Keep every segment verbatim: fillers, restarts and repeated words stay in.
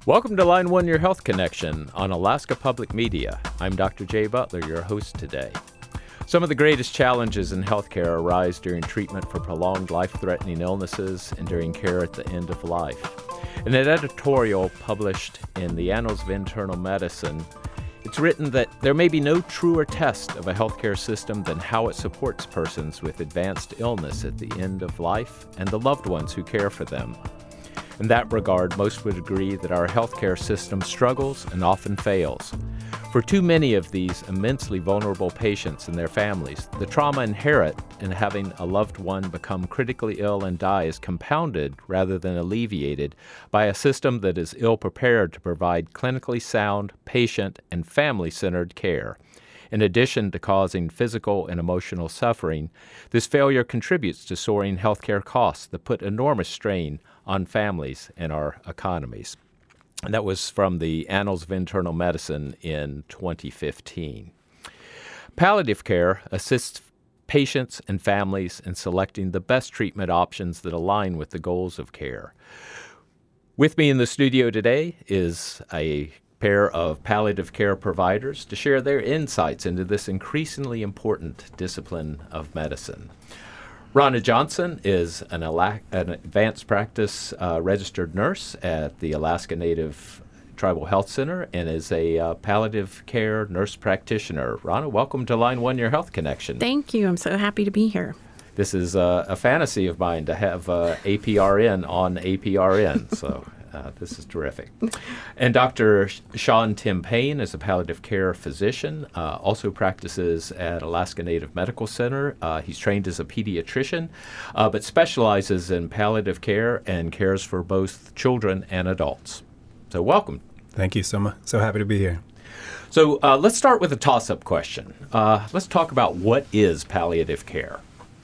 Welcome to Line One, Your Health Connection on Alaska Public Media. I'm Doctor Jay Butler, your host today. Some of the greatest challenges in healthcare arise during treatment for prolonged life-threatening illnesses and during care at the end of life. In an editorial published in the Annals of Internal Medicine, it's written that there may be no truer test of a healthcare system than how it supports persons with advanced illness at the end of life and the loved ones who care for them. In that regard, most would agree that our healthcare system struggles and often fails. For too many of these immensely vulnerable patients and their families, the trauma inherent in having a loved one become critically ill and die is compounded rather than alleviated by a system that is ill-prepared to provide clinically sound, patient, and family-centered care. In addition to causing physical and emotional suffering, this failure contributes to soaring healthcare costs that put enormous strain on families and our economies. And that was from the Annals of Internal Medicine in twenty fifteen. Palliative care assists patients and families in selecting the best treatment options that align with the goals of care. With me in the studio today is a pair of palliative care providers to share their insights into this increasingly important discipline of medicine. Rhonda Johnson is an, Ala- an advanced practice uh, registered nurse at the Alaska Native Tribal Health Center and is a uh, palliative care nurse practitioner. Rhonda, welcome to Line One, Your Health Connection. Thank you. I'm so happy to be here. This is uh, a fantasy of mine to have uh, A P R N on A P R N, so uh, this is terrific. And Doctor Sean Tim Payne is a palliative care physician, uh, also practices at Alaska Native Medical Center. Uh, he's trained as a pediatrician, uh, but specializes in palliative care and cares for both children and adults. So welcome. Thank you so much. So happy to be here. So uh, let's start with a toss-up question. Uh, let's talk about what is palliative care.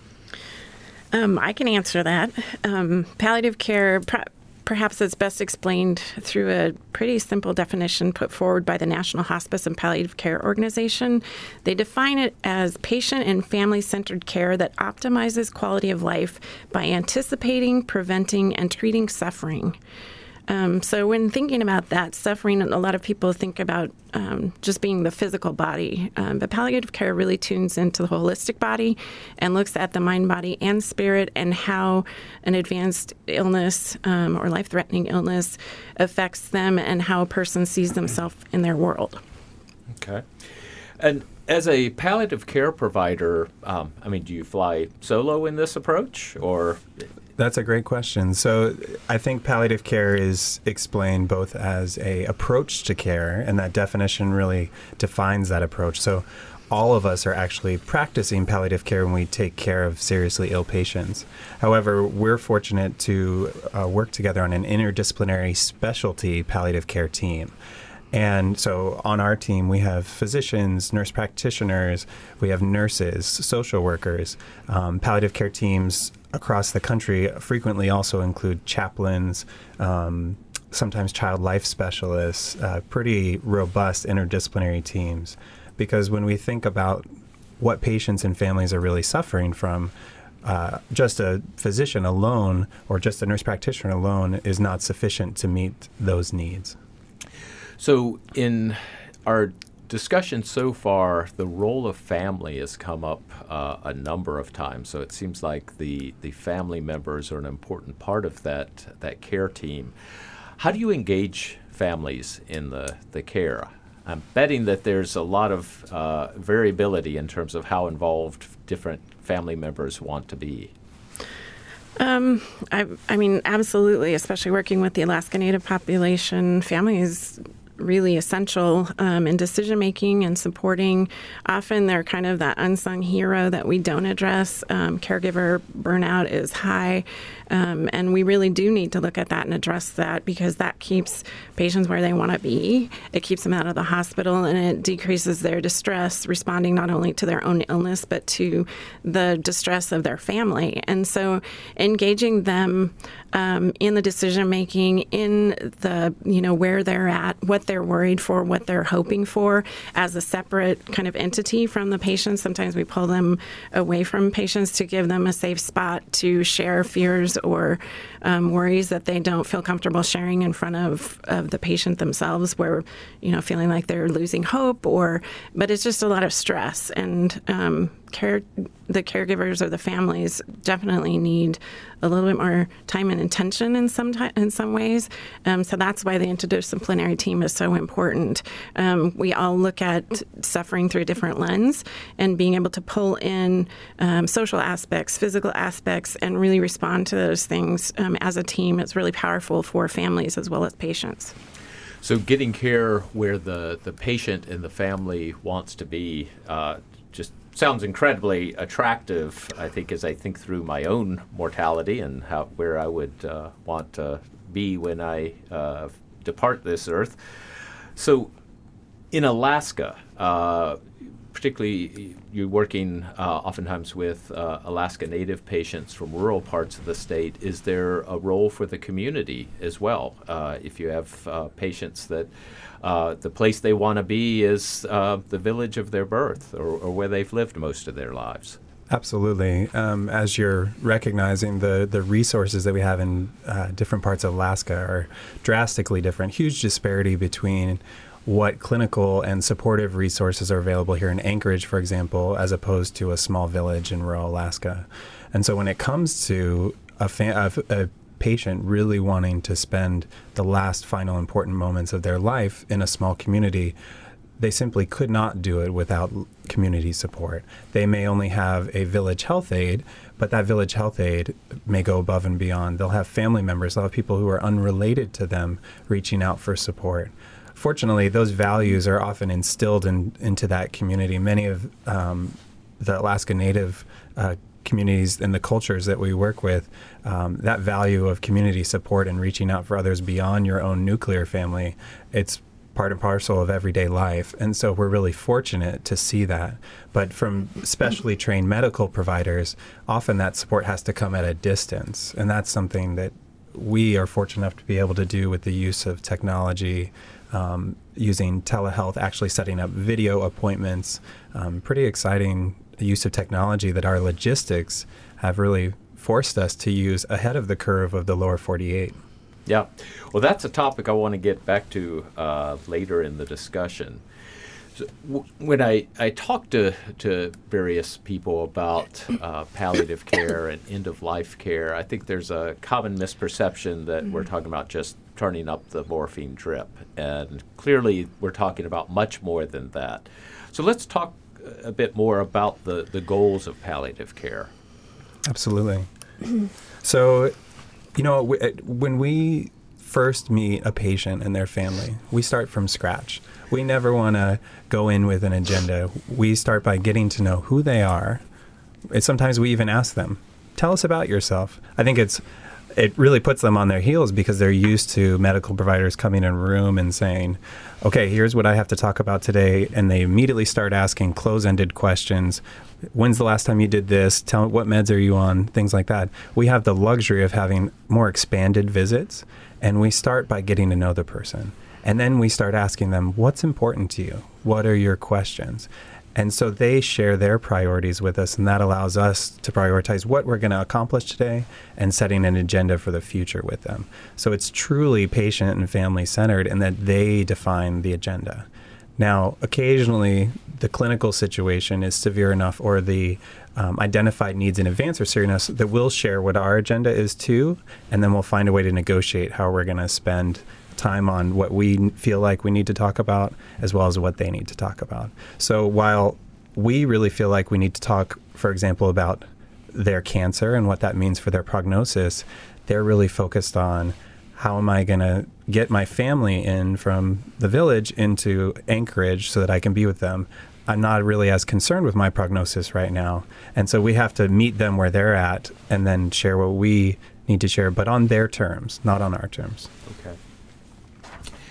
Um, I can answer that. Um, palliative care, pr- perhaps it's best explained through a pretty simple definition put forward by the National Hospice and Palliative Care Organization. They define it as patient and family-centered care that optimizes quality of life by anticipating, preventing, and treating suffering. Um, so when thinking about that suffering, a lot of people think about um, just being the physical body. Um, but palliative care really tunes into the holistic body and looks at the mind, body, and spirit and how an advanced illness um, or life-threatening illness affects them and how a person sees themselves in their world. Okay. And as a palliative care provider, um, I mean, do you fly solo in this approach or... That's a great question. So I think palliative care is explained both as a approach to care, and that definition really defines that approach. So all of us are actually practicing palliative care when we take care of seriously ill patients. However, we're fortunate to uh, work together on an interdisciplinary specialty palliative care team. And so on our team, we have physicians, nurse practitioners, we have nurses, social workers. Um, palliative care teams across the country frequently also include chaplains, um, sometimes child life specialists, uh, pretty robust interdisciplinary teams. Because when we think about what patients and families are really suffering from, uh, just a physician alone or just a nurse practitioner alone is not sufficient to meet those needs. So in our discussion so far, the role of family has come up uh, a number of times. So it seems like the, the family members are an important part of that, that care team. How do you engage families in the, the care? I'm betting that there's a lot of uh, variability in terms of how involved different family members want to be. Um, I, I mean, absolutely, especially working with the Alaska Native population, families really essential um, in decision-making and supporting. Often they're kind of that unsung hero that we don't address. Um, caregiver burnout is high, um, and we really do need to look at that and address that because that keeps patients where they want to be. It keeps them out of the hospital, and it decreases their distress, responding not only to their own illness, but to the distress of their family. And so engaging them um, in the decision-making, in the, you know, where they're at, what they're worried for, what they're hoping for as a separate kind of entity from the patient. Sometimes we pull them away from patients to give them a safe spot to share fears or um, worries that they don't feel comfortable sharing in front of, of the patient themselves, where, you know, feeling like they're losing hope, or, but it's just a lot of stress. And um, care, the caregivers or the families definitely need a little bit more time and attention in some ti- in some ways. Um, so that's why the interdisciplinary team is so important. Um, we all look at suffering through a different lens, and being able to pull in um, social aspects, physical aspects, and really respond to those things um, as a team is really powerful for families as well as patients. So getting care where the, the patient and the family wants to be uh, just sounds incredibly attractive, I think, as I think through my own mortality and how where I would uh, want to be when I uh, depart this earth. So in Alaska, uh, particularly you're working uh, oftentimes with uh, Alaska Native patients from rural parts of the state. Is there a role for the community as well? Uh, if you have uh, patients that uh, the place they want to be is uh, the village of their birth, or, or where they've lived most of their lives. Absolutely. Um, as you're recognizing, the, the resources that we have in uh, different parts of Alaska are drastically different. Huge disparity between what clinical and supportive resources are available here in Anchorage, for example, as opposed to a small village in rural Alaska. And so when it comes to a, fa- a, a patient really wanting to spend the last final important moments of their life in a small community, they simply could not do it without community support. They may only have a village health aide, but that village health aide may go above and beyond. They'll have family members, they'll have people who are unrelated to them reaching out for support. Fortunately, those values are often instilled in, into that community. Many of um, the Alaska Native uh, communities and the cultures that we work with, um, that value of community support and reaching out for others beyond your own nuclear family, it's part and parcel of everyday life. And so we're really fortunate to see that. But from specially trained medical providers, often that support has to come at a distance. And that's something that we are fortunate enough to be able to do with the use of technology, um, using telehealth, actually setting up video appointments. Um, pretty exciting use of technology that our logistics have really forced us to use ahead of the curve of the lower forty-eight. Yeah. Well, that's a topic I want to get back to uh, later in the discussion. So w- when I, I talk to, to various people about uh, palliative care and end-of-life care, I think there's a common misperception that mm-hmm. we're talking about just turning up the morphine drip. And clearly, we're talking about much more than that. So let's talk a bit more about the, the goals of palliative care. Absolutely. So, you know, when we first meet a patient and their family, we start from scratch. We never want to go in with an agenda. We start by getting to know who they are. And sometimes we even ask them, tell us about yourself. I think it's it really puts them on their heels because they're used to medical providers coming in a room and saying, okay, here's what I have to talk about today. And they immediately start asking close-ended questions. When's the last time you did this? Tell me, what meds are you on? Things like that. We have the luxury of having more expanded visits, and we start by getting to know the person. And then we start asking them, what's important to you? What are your questions? And so they share their priorities with us, and that allows us to prioritize what we're going to accomplish today and setting an agenda for the future with them. So it's truly patient and family-centered in that they define the agenda. Now, occasionally, the clinical situation is severe enough or the um, identified needs in advance are serious enough that we'll share what our agenda is too, and then we'll find a way to negotiate how we're going to spend time on what we feel like we need to talk about as well as what they need to talk about. So while we really feel like we need to talk, for example, about their cancer and what that means for their prognosis, they're really focused on how am I going to get my family in from the village into Anchorage so that I can be with them. I'm not really as concerned with my prognosis right now. And so we have to meet them where they're at and then share what we need to share, but on their terms, not on our terms. Okay.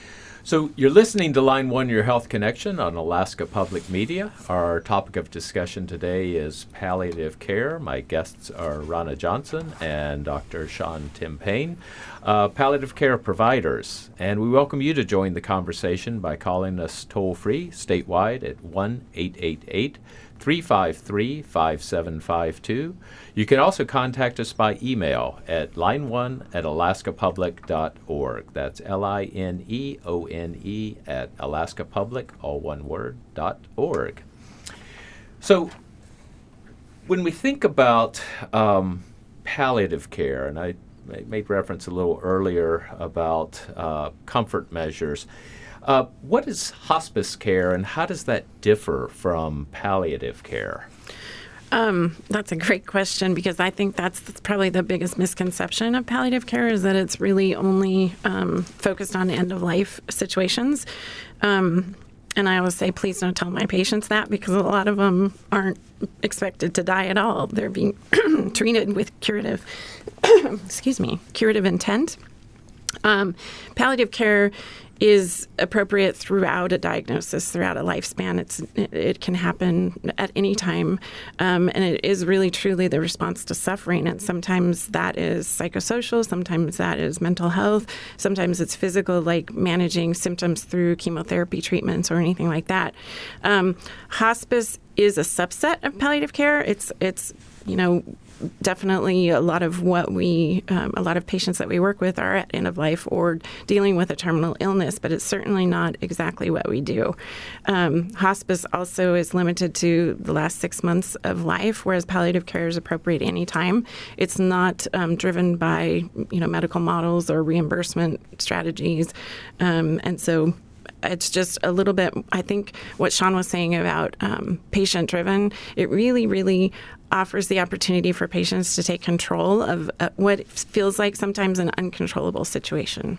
So you're listening to Line One, Your Health Connection on Alaska Public Media. Our topic of discussion today is palliative care. My guests are Rana Johnson and Doctor Sean Tim Payne, uh, palliative care providers. And we welcome you to join the conversation by calling us toll-free statewide at one eight eight eight, three five three, five seven five two. You can also contact us by email at line one at alaska public dot org. That's L I N E O N E at alaska public, all one word, dot org. So when we think about um, palliative care, and I made reference a little earlier about uh, comfort measures, uh, what is hospice care and how does that differ from palliative care? Um, that's a great question, because I think that's, that's probably the biggest misconception of palliative care, is that it's really only um, focused on end-of-life situations. Um, and I always say, please don't tell my patients that, because a lot of them aren't expected to die at all. They're being treated with curative, excuse me, curative intent. Um, palliative care is appropriate throughout a diagnosis, throughout a lifespan. It's it, it can happen at any time, um, and it is really truly the response to suffering. And sometimes that is psychosocial, sometimes that is mental health, sometimes it's physical, like managing symptoms through chemotherapy treatments or anything like that. Um, hospice is a subset of palliative care. It's it's you know. Definitely a lot of what we, um, a lot of patients that we work with are at end of life or dealing with a terminal illness, but it's certainly not exactly what we do. Um, hospice also is limited to the last six months of life, whereas palliative care is appropriate anytime. It's not um, driven by, you know, medical models or reimbursement strategies. Um, and so it's just a little bit, I think what Sean was saying about um, patient-driven, it really, really offers the opportunity for patients to take control of uh, what feels like sometimes an uncontrollable situation.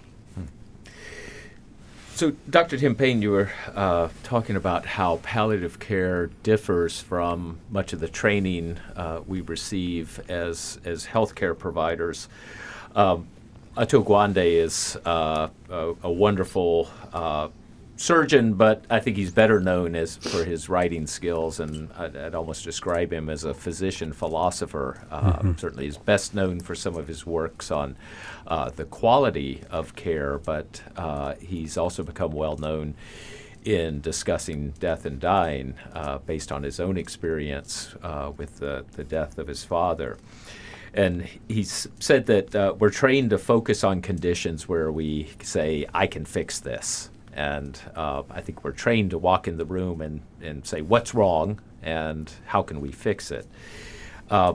So, Doctor Tim Payne, you were uh, talking about how palliative care differs from much of the training uh, we receive as as healthcare providers. Um, Atul Gawande is uh, a, a wonderful uh, surgeon, but I think he's better known as for his writing skills, and I'd, I'd almost describe him as a physician philosopher. Uh, mm-hmm. Certainly, he's best known for some of his works on uh, the quality of care, but uh, he's also become well known in discussing death and dying uh, based on his own experience uh, with the, the death of his father. And he's said that uh, we're trained to focus on conditions where we say, I can fix this. And uh, I think we're trained to walk in the room and, and say, what's wrong and how can we fix it? Uh,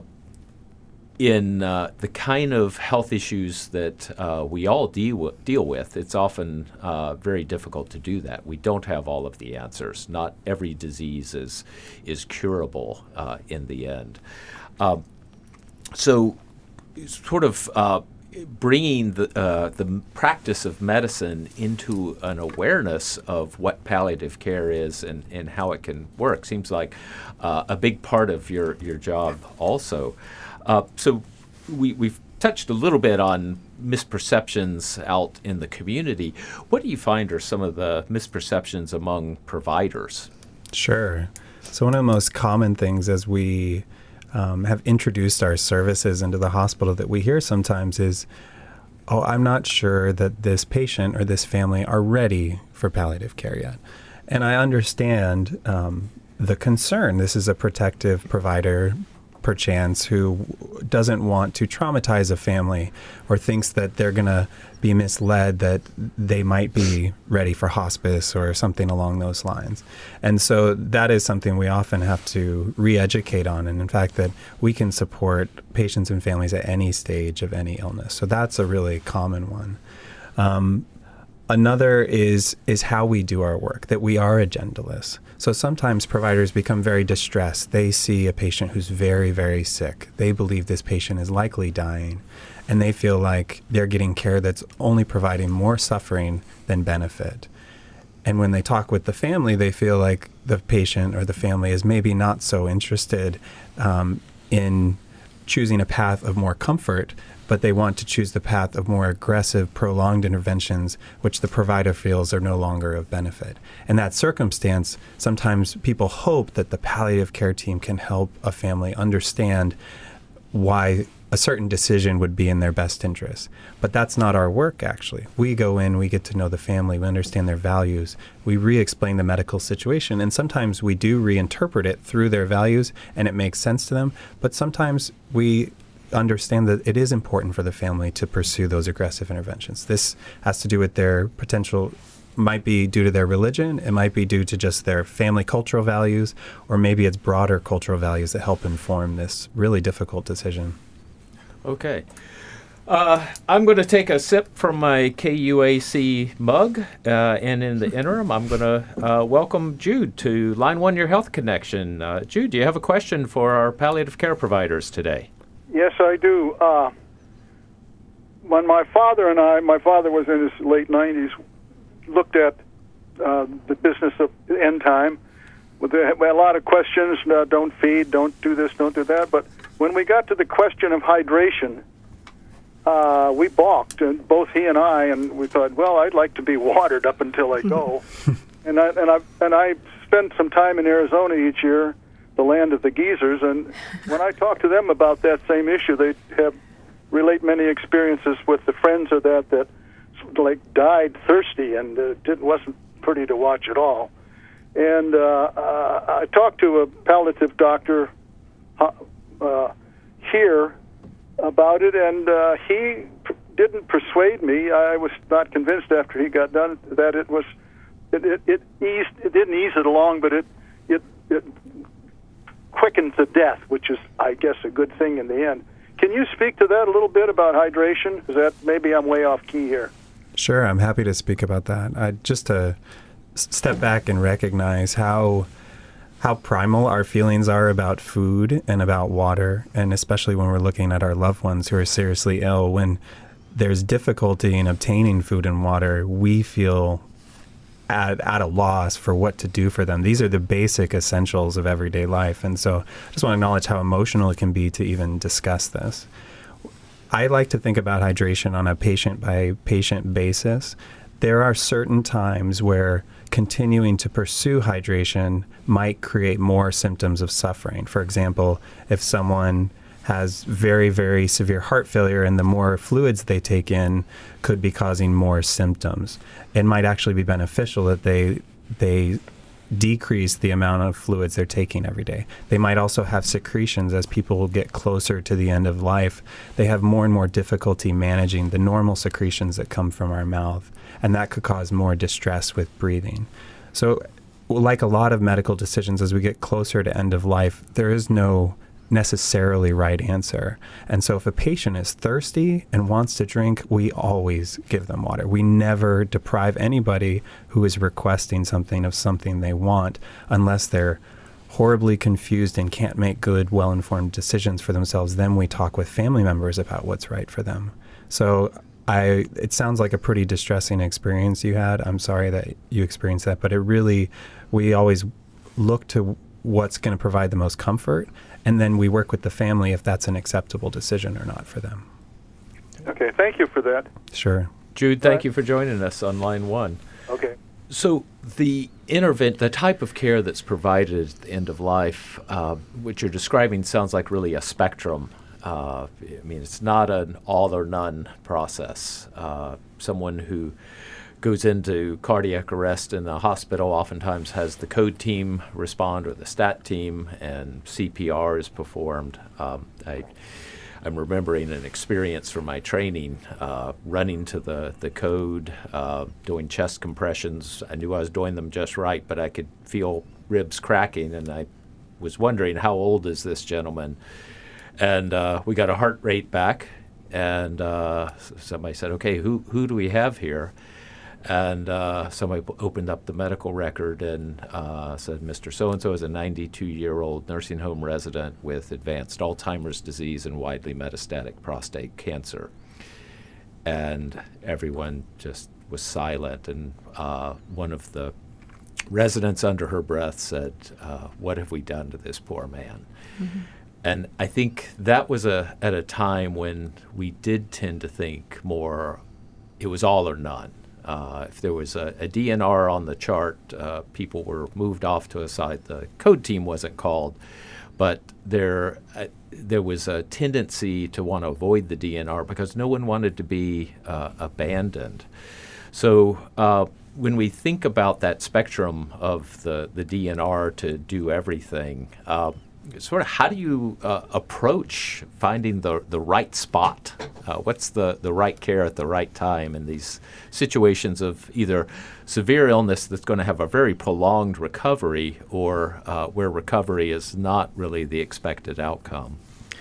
in uh, the kind of health issues that uh, we all deal with, deal with, it's often uh, very difficult to do that. We don't have all of the answers. Not every disease is, is curable uh, in the end. Uh, so sort of uh, bringing the uh, the practice of medicine into an awareness of what palliative care is and, and how it can work seems like uh, a big part of your, your job also. Uh, so we, we've touched a little bit on misperceptions out in the community. What do you find are some of the misperceptions among providers? Sure. So one of the most common things as we Um, have introduced our services into the hospital that we hear sometimes is, oh, I'm not sure that this patient or this family are ready for palliative care yet. And I understand um, the concern. This is a protective provider, perchance, who doesn't want to traumatize a family or thinks that they're going to be misled that they might be ready for hospice or something along those lines. And so that is something we often have to re-educate on. And in fact, that we can support patients and families at any stage of any illness. So that's a really common one. Um, Another is is how we do our work, that we are agendaless. So sometimes providers become very distressed. They see a patient who's very, very sick. They believe this patient is likely dying, and they feel like they're getting care that's only providing more suffering than benefit. And when they talk with the family, they feel like the patient or the family is maybe not so interested um, in choosing a path of more comfort but they want to choose the path of more aggressive, prolonged interventions, which the provider feels are no longer of benefit. In that circumstance, sometimes people hope that the palliative care team can help a family understand why a certain decision would be in their best interest. But that's not our work, actually. We go in, we get to know the family, we understand their values, we re-explain the medical situation, and sometimes we do reinterpret it through their values, and it makes sense to them, but sometimes we understand that it is important for the family to pursue those aggressive interventions. This has to do with their potential, might be due to their religion, it might be due to just their family cultural values, or maybe it's broader cultural values that help inform this really difficult decision. Okay. Uh, I'm going to take a sip from my K U A C mug, uh, and in the interim, I'm going to uh, welcome Jude to Line One, Your Health Connection. Uh, Jude, do you have a question for our palliative care providers today? Yes, I do. Uh, when my father and I, my father was in his late nineties, looked at uh, the business of end time. With a, a lot of questions, uh, don't feed, don't do this, don't do that. But when we got to the question of hydration, uh, we balked, and both he and I, and we thought, well, I'd like to be watered up until I go. and I and I and I spent some time in Arizona each year, the land of the geezers, and when I talk to them about that same issue, they have relate many experiences with the friends of that that like died thirsty, and uh, it wasn't pretty to watch at all. And uh, uh, I talked to a palliative doctor uh, uh, here about it, and uh, he p- didn't persuade me. I was not convinced after he got done that it was it it, it eased it didn't ease it along, but it it it quickens the death, which is, I guess, a good thing in the end. Can you speak to that a little bit about hydration? Is that maybe I'm way off key here? Sure, I'm happy to speak about that. I, just to s- step back and recognize how how primal our feelings are about food and about water, and especially when we're looking at our loved ones who are seriously ill. When there's difficulty in obtaining food and water, we feel at, at a loss for what to do for them. These are the basic essentials of everyday life. And so I just want to acknowledge how emotional it can be to even discuss this. I like to think about hydration on a patient-by-patient basis. There are certain times where continuing to pursue hydration might create more symptoms of suffering. For example, if someone has very, very severe heart failure and the more fluids they take in could be causing more symptoms, it might actually be beneficial that they they decrease the amount of fluids they're taking every day. They might also have secretions. As people get closer to the end of life, they have more and more difficulty managing the normal secretions that come from our mouth, and that could cause more distress with breathing. So like a lot of medical decisions, as we get closer to end of life, there is no necessarily right answer. And so if a patient is thirsty and wants to drink, we always give them water. We never deprive anybody who is requesting something of something they want unless they're horribly confused and can't make good, well-informed decisions for themselves. Then we talk with family members about what's right for them. So I, it sounds like a pretty distressing experience you had. I'm sorry that you experienced that, but it really, we always look to what's going to provide the most comfort, and then we work with the family if that's an acceptable decision or not for them. Okay, thank you for that. Sure. Jude, thank you for joining us on Line One. Okay. So the intervent, the type of care that's provided at the end of life, uh, which you're describing, sounds like really a spectrum. Uh, I mean, it's not an all or none process. Uh, someone who goes into cardiac arrest in the hospital oftentimes has the code team respond or the stat team, and C P R is performed. Um, I, I'm remembering an experience from my training, uh, running to the, the code, uh, doing chest compressions. I knew I was doing them just right, but I could feel ribs cracking, and I was wondering, how old is this gentleman? And uh, we got a heart rate back, and uh, somebody said, okay, who who do we have here? And uh, somebody opened up the medical record and uh, said, Mister So-and-so is a ninety-two-year-old nursing home resident with advanced Alzheimer's disease and widely metastatic prostate cancer. And everyone just was silent. And uh, one of the residents under her breath said, uh, what have we done to this poor man? Mm-hmm. And I think that was a at a time when we did tend to think more it was all or none. Uh, if there was a, a D N R on the chart, uh, people were moved off to a side. The code team wasn't called, but there uh, there was a tendency to want to avoid the D N R because no one wanted to be uh, abandoned. So uh, when we think about that spectrum of the, the D N R to do everything, uh, sort of how do you uh, approach finding the, the right spot? Uh, what's the, the right care at the right time in these situations of either severe illness that's going to have a very prolonged recovery or uh, where recovery is not really the expected outcome?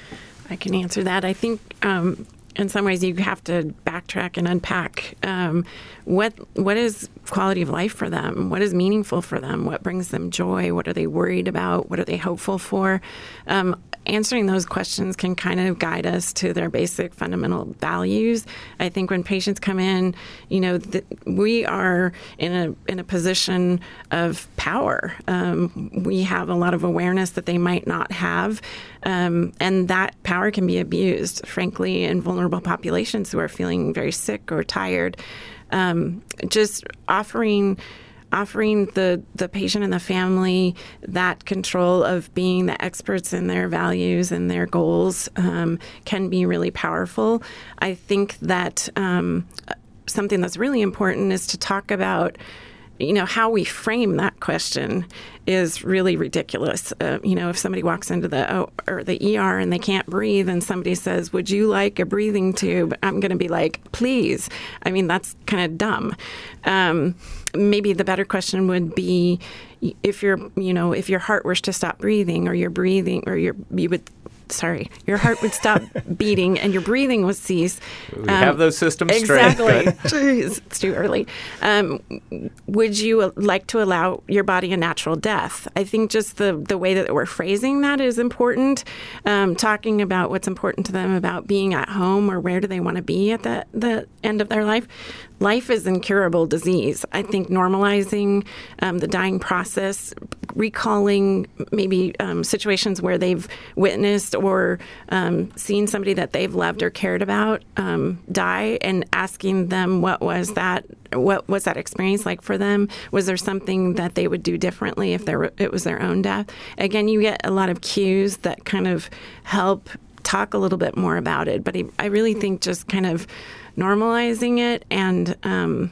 I can answer that. I think um, in some ways you have to backtrack and unpack um, what what is quality of life for them, what is meaningful for them, what brings them joy, what are they worried about, what are they hopeful for. Um, answering those questions can kind of guide us to their basic fundamental values. I think when patients come in, you know, th- we are in a in a position of power. Um, we have a lot of awareness that they might not have, um, and that power can be abused, frankly, in vulnerable populations who are feeling very sick or tired. Um, just offering offering the, the patient and the family that control of being the experts in their values and their goals um, can be really powerful. I think that um, something that's really important is to talk about, you know, how we frame that question is really ridiculous. Uh, you know, if somebody walks into the oh, or the E R and they can't breathe and somebody says, would you like a breathing tube? I'm going to be like, please. I mean, that's kind of dumb. Um, maybe the better question would be if your, you know, if your heart were to stop breathing or your breathing or your, you would, sorry, your heart would stop beating and your breathing would cease. We um, have those systems exactly. straight. Jeez, it's too early. Um, would you like to allow your body a natural death? I think just the, the way that we're phrasing that is important. Um, talking about what's important to them about being at home or where do they want to be at the, the end of their life. Life is incurable disease. I think normalizing um, the dying process, recalling maybe um, situations where they've witnessed or um, seen somebody that they've loved or cared about um, die, and asking them what was that, what was that experience like for them? Was there something that they would do differently if there were, it was their own death? Again, you get a lot of cues that kind of help talk a little bit more about it. But I, I really think just kind of normalizing it and um,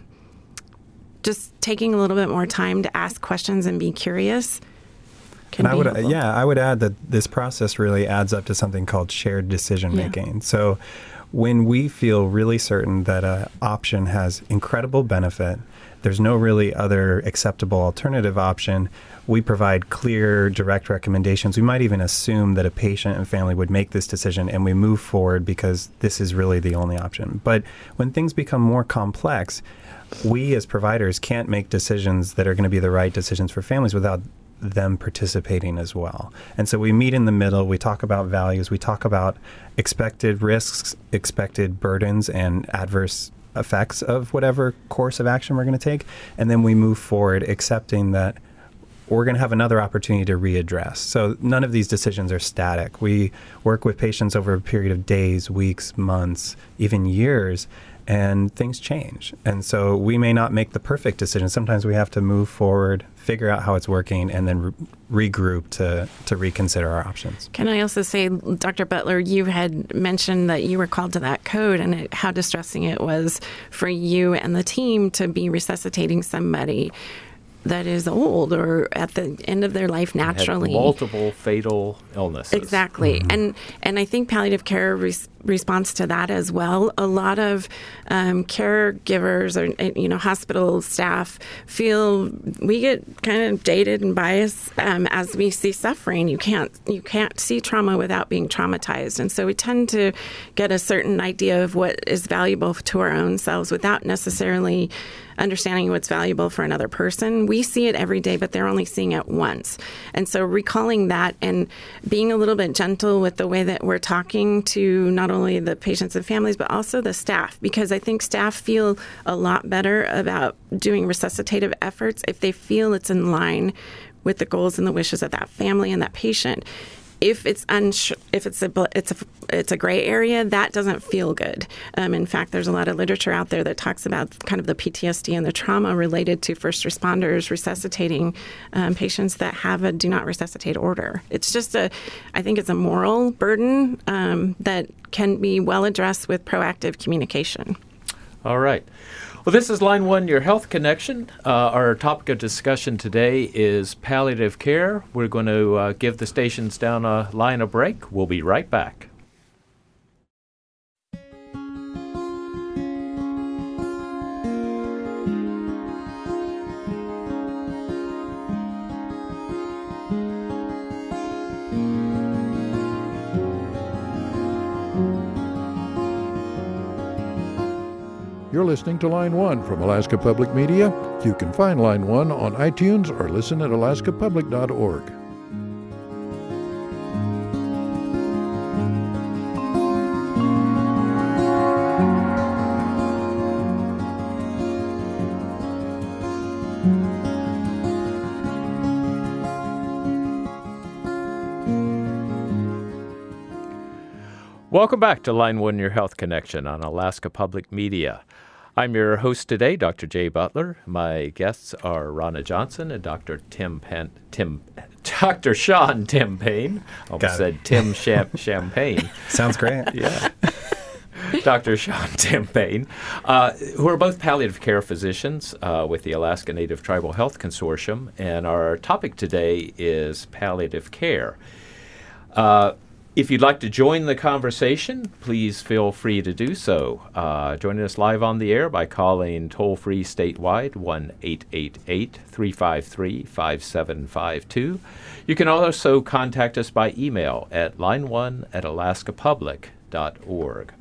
just taking a little bit more time to ask questions and be curious can and be I would, helpful. yeah, I would add that this process really adds up to something called shared decision making. Yeah. So when we feel really certain that an option has incredible benefit, there's no really other acceptable alternative option, we provide clear, direct recommendations. We might even assume that a patient and family would make this decision, and we move forward because this is really the only option. But when things become more complex, we as providers can't make decisions that are going to be the right decisions for families without them participating as well. And so we meet in the middle, we talk about values, we talk about expected risks, expected burdens, and adverse effects of whatever course of action we're going to take. And then we move forward accepting that we're going to have another opportunity to readdress. So none of these decisions are static. We work with patients over a period of days, weeks, months, even years, and things change. And so we may not make the perfect decision. Sometimes we have to move forward, figure out how it's working, and then re- regroup to, to reconsider our options. Can I also say, Doctor Butler, you had mentioned that you were called to that code and it, how distressing it was for you and the team to be resuscitating somebody that is old or at the end of their life naturally. Had multiple fatal illnesses. Exactly. Mm-hmm. And and I think palliative care res- responds to that as well. A lot of um, caregivers or, you know, hospital staff feel we get kind of jaded and biased um, as we see suffering. You can't you can't see trauma without being traumatized. And so we tend to get a certain idea of what is valuable to our own selves without necessarily understanding what's valuable for another person. We see it every day, but they're only seeing it once. And so recalling that and being a little bit gentle with the way that we're talking to not only the patients and families, but also the staff, because I think staff feel a lot better about doing resuscitative efforts if they feel it's in line with the goals and the wishes of that family and that patient. if it's unsure, if it's a it's a it's a gray area, that doesn't feel good. Um, in fact, there's a lot of literature out there that talks about kind of the P T S D and the trauma related to first responders resuscitating um, patients that have a do not resuscitate order. It's just a, I think it's a moral burden um, that can be well addressed with proactive communication. All right. Well, this is Line One, your health connection. Uh, our topic of discussion today is palliative care. We're going to uh, give the stations down a line of break. We'll be right back. You're listening to Line One from Alaska Public Media. You can find Line One on iTunes or listen at alaska public dot org. Welcome back to Line One, your health connection on Alaska Public Media. I'm your host today, Doctor Jay Butler. My guests are Ronna Johnson and Doctor Tim Pen, Tim, Doctor Sean Tim Payne. Almost said Tim Cham- Champagne. Sounds great. Yeah. Doctor Sean Tim Payne, uh, who are both palliative care physicians uh, with the Alaska Native Tribal Health Consortium, and our topic today is palliative care. Uh, If you'd like to join the conversation, please feel free to do so. Uh, joining us live on the air by calling toll-free statewide, one eight eight eight, three five three, five seven five two. You can also contact us by email at line one at alaska public dot org.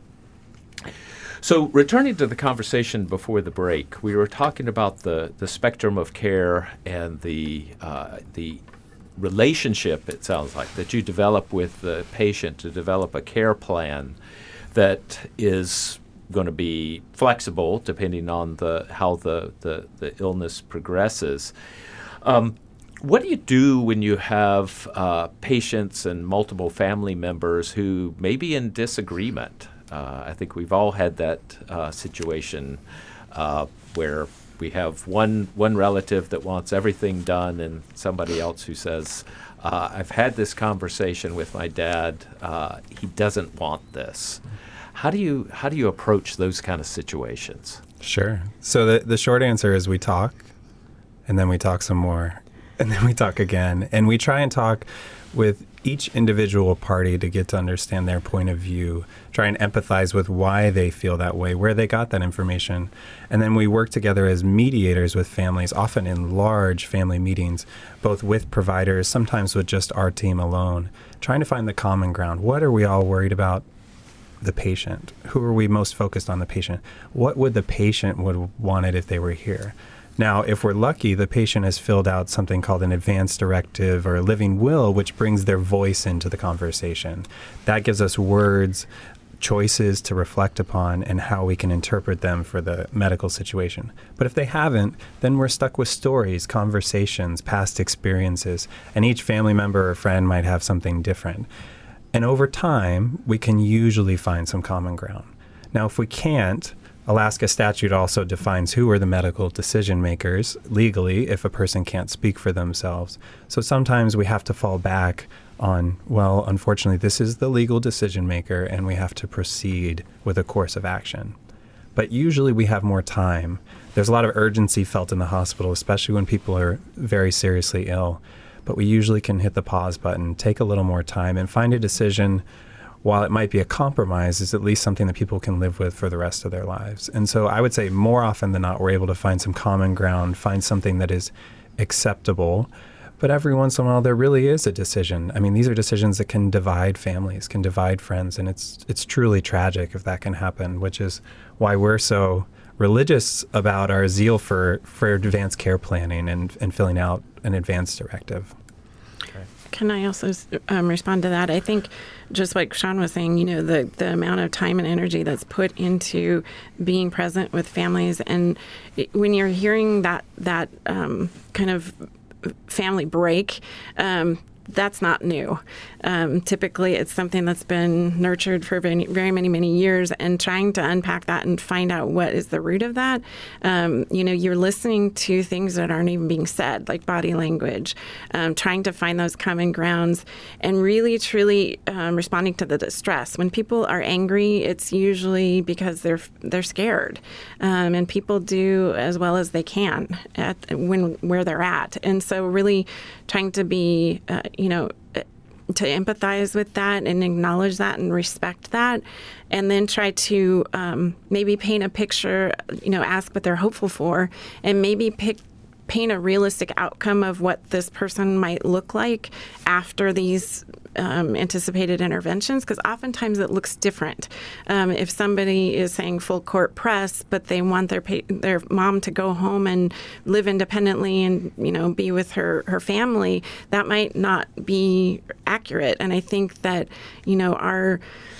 So returning to the conversation before the break, we were talking about the, the spectrum of care and the uh, the relationship, it sounds like, that you develop with the patient to develop a care plan that is going to be flexible depending on the how the, the, the illness progresses. Um, what do you do when you have uh, patients and multiple family members who may be in disagreement? Uh, I think we've all had that uh, situation uh, where we have one one relative that wants everything done and somebody else who says, uh, I've had this conversation with my dad. Uh, he doesn't want this. How do you how do you approach those kind of situations? Sure. So the, the short answer is we talk, and then we talk some more, and then we talk again. And we try and talk with each individual party to get to understand their point of view, try and empathize with why they feel that way, where they got that information. And then we work together as mediators with families, often in large family meetings, both with providers, sometimes with just our team alone, trying to find the common ground. What are we all worried about? The patient. Who are we most focused on? The patient. What would the patient would wanted if they were here? Now, if we're lucky, the patient has filled out something called an advance directive or a living will, which brings their voice into the conversation. That gives us words, choices to reflect upon, and how we can interpret them for the medical situation. But if they haven't, then we're stuck with stories, conversations, past experiences, and each family member or friend might have something different. And over time, we can usually find some common ground. Now, if we can't, Alaska statute also defines who are the medical decision makers legally if a person can't speak for themselves. So sometimes we have to fall back on, well, unfortunately, this is the legal decision maker and we have to proceed with a course of action. But usually we have more time. There's a lot of urgency felt in the hospital, especially when people are very seriously ill. But we usually can hit the pause button, take a little more time, and find a decision. While it might be a compromise, is at least something that people can live with for the rest of their lives. And so I would say more often than not, we're able to find some common ground, find something that is acceptable. But every once in a while, there really is a decision. I mean, these are decisions that can divide families, can divide friends, and it's it's truly tragic if that can happen, which is why we're so religious about our zeal for, for advanced care planning and, and filling out an advance directive. Can I also um, respond to that? I think just like Sean was saying, you know, the, the amount of time and energy that's put into being present with families. And it, when you're hearing that, that um, kind of family break, um, that's not new. Um, typically, it's something that's been nurtured for very, very many, many years, and trying to unpack that and find out what is the root of that. Um, you know, you're listening to things that aren't even being said, like body language, um, trying to find those common grounds, and really, truly um, responding to the distress. When people are angry, it's usually because they're they're scared, um, and people do as well as they can at when where they're at, and so really trying to be, uh, you know, to empathize with that and acknowledge that and respect that, and then try to um, maybe paint a picture, you know, ask what they're hopeful for, and maybe pick paint a realistic outcome of what this person might look like after these um, anticipated interventions, because oftentimes it looks different. Um, if somebody is saying full court press, but they want their pa- their mom to go home and live independently and, you know, be with her, her family, that might not be accurate. And I think that, you know, our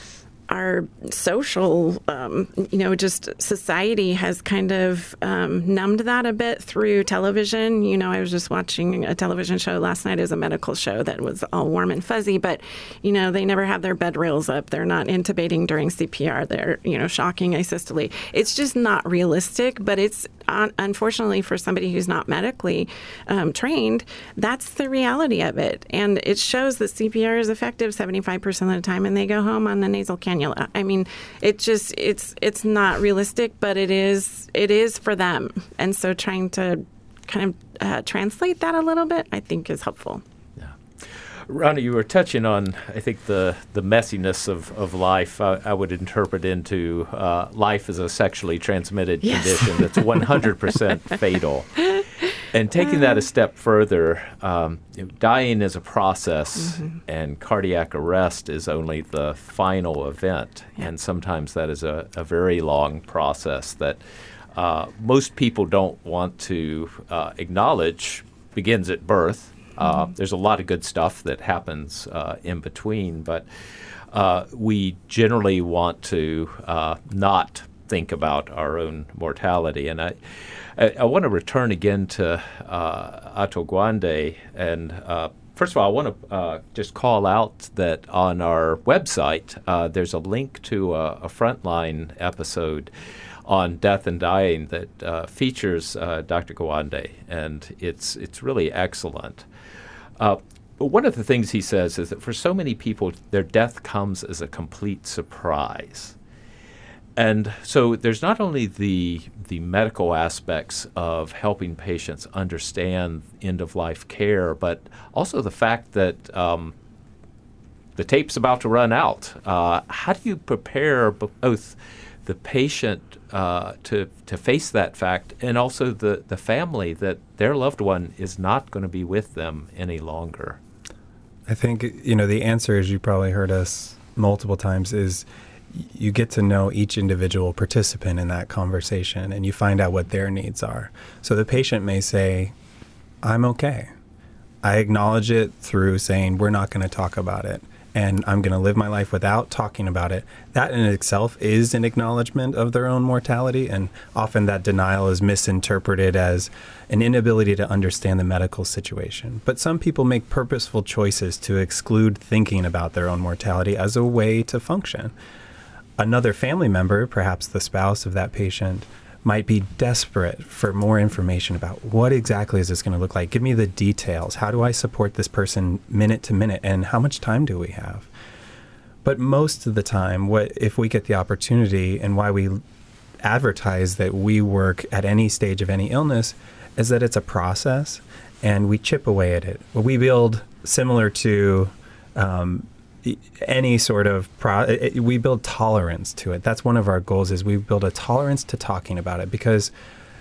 our social, um, you know, just society has kind of um, numbed that a bit through television. You know, I was just watching a television show last night. It was a medical show that was all warm and fuzzy, but, you know, they never have their bed rails up. They're not intubating during C P R. They're, you know, shocking asystole. It's just not realistic, but it's un- unfortunately for somebody who's not medically um, trained, that's the reality of it. And it shows that C P R is effective seventy-five percent of the time, and they go home on the nasal cannula. I mean, it just it's it's not realistic, but it is it is for them. And so trying to kind of uh, translate that a little bit, I think, is helpful. Yeah. Rhonda, you were touching on, I think, the, the messiness of, of life. I, I would interpret into uh, life as a sexually transmitted yes. condition that's one hundred percent fatal. And taking that a step further, um, you know, dying is a process, mm-hmm. and cardiac arrest is only the final event. Yeah. And sometimes that is a, a very long process that uh, most people don't want to uh, acknowledge begins at birth. Uh, mm-hmm. There's a lot of good stuff that happens uh, in between, but uh, we generally want to uh, not think about our own mortality. And I I, I want to return again to uh, Ato Gawande, and uh, first of all, I want to uh, just call out that on our website, uh, there's a link to a, a Frontline episode on death and dying that uh, features uh, Doctor Gawande, and it's it's really excellent. Uh, but one of the things he says is that for so many people, their death comes as a complete surprise. And so there's not only the the medical aspects of helping patients understand end-of-life care, but also the fact that um, the tape's about to run out. Uh, how do you prepare both the patient uh, to to face that fact, and also the, the family that their loved one is not going to be with them any longer? I think, you know, the answer, as you probably heard us multiple times, is you get to know each individual participant in that conversation, and you find out what their needs are. So the patient may say, I'm okay. I acknowledge it through saying, we're not going to talk about it, and I'm going to live my life without talking about it. That in itself is an acknowledgement of their own mortality, and often that denial is misinterpreted as an inability to understand the medical situation. But some people make purposeful choices to exclude thinking about their own mortality as a way to function. Another family member, perhaps the spouse of that patient, might be desperate for more information about what exactly is this going to look like. Give me the details. How do I support this person minute to minute, and how much time do we have? But most of the time, what if we get the opportunity, and why we advertise that we work at any stage of any illness, is that it's a process, and we chip away at it. Well, we build similar to um, any sort of pro it, we build tolerance to it. That's one of our goals, is we build a tolerance to talking about it, because